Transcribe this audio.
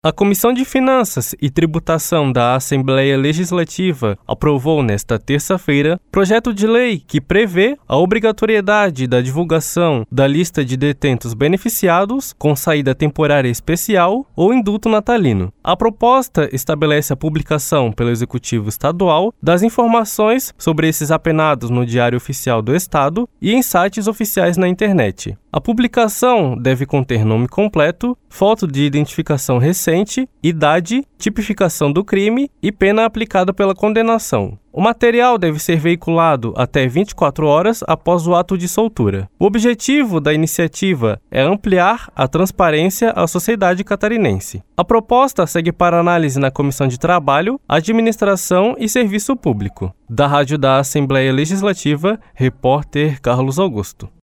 A Comissão de Finanças e Tributação da Assembleia Legislativa aprovou nesta terça-feira projeto de lei que prevê a obrigatoriedade da divulgação da lista de detentos beneficiados com saída temporária especial ou indulto natalino. A proposta estabelece a publicação pelo Executivo Estadual das informações sobre esses apenados no Diário Oficial do Estado e em sites oficiais na internet. A publicação deve conter nome completo, foto de identificação recente, idade, tipificação do crime e pena aplicada pela condenação. O material deve ser veiculado até 24 horas após o ato de soltura. O objetivo da iniciativa é ampliar a transparência à sociedade catarinense. A proposta segue para análise na Comissão de Trabalho, Administração e Serviço Público. Da Rádio da Assembleia Legislativa, repórter Carlos Augusto.